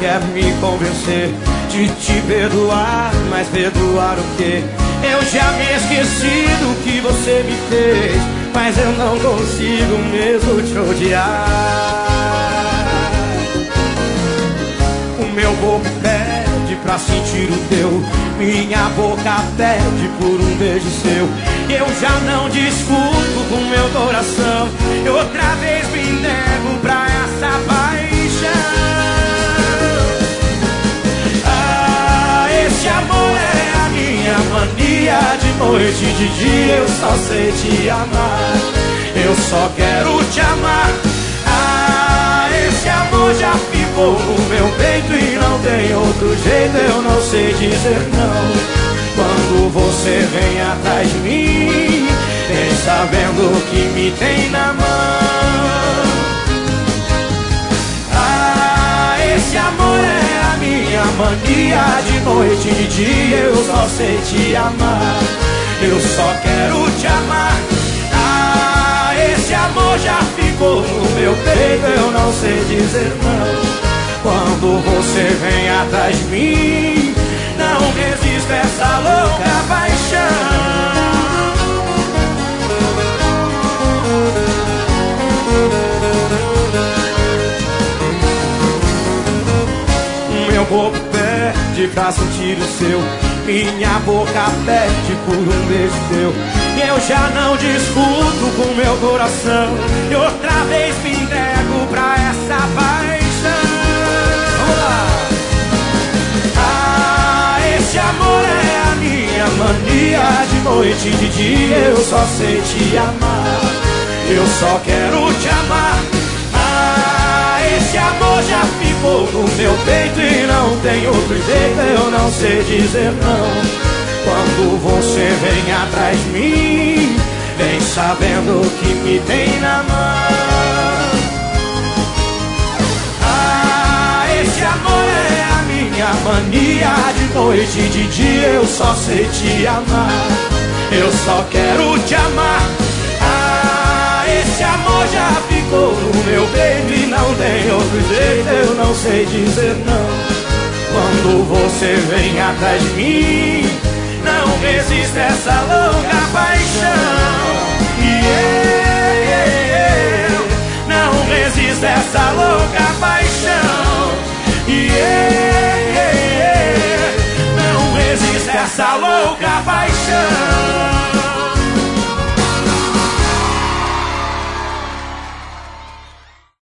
quer me convencer de te perdoar, mas perdoar o quê? Eu já me esqueci do que você me fez, mas eu não consigo mesmo te odiar. O meu corpo pede pra sentir o teu, minha boca pede por um beijo seu. Eu já não discuto com meu coração, eu outra vez me nego pra essa paixão. Ah, esse amor é a minha mania, de noite e de dia eu só sei te amar. Eu só quero te amar. Ah, esse amor já ficou no meu peito e não tem outro jeito, eu não sei dizer não. Quando você vem atrás de mim, vem sabendo que me tem na mão. Ah, esse amor é a minha mania, de noite e de dia eu só sei te amar. Eu só quero te amar. Ah, esse amor já ficou no meu peito, eu não sei dizer não. Quando você vem atrás de mim, não resisto a essa louca paixão. Meu corpo pede pra sentir o seu, minha boca pede por um beijo teu. Eu já não discuto com meu coração, e outra vez me entrego pra essa paixão. Vamos lá! Ah, esse amor é a minha mania, de noite e de dia eu só sei te amar. Eu só quero te amar. Ah, esse amor já ficou no meu peito e não tem outro jeito, eu não sei dizer não. Quando você vem atrás de mim, vem sabendo que me tem na mão. Ah, esse amor é a minha mania, de noite e de dia eu só sei te amar. Eu só quero te amar. Ah, esse amor já ficou no meu peito e não tem outro jeito, eu não sei dizer não. Quando você vem atrás de mim, não resiste a essa louca paixão. Yeah, yeah, yeah. Não resiste a essa louca paixão.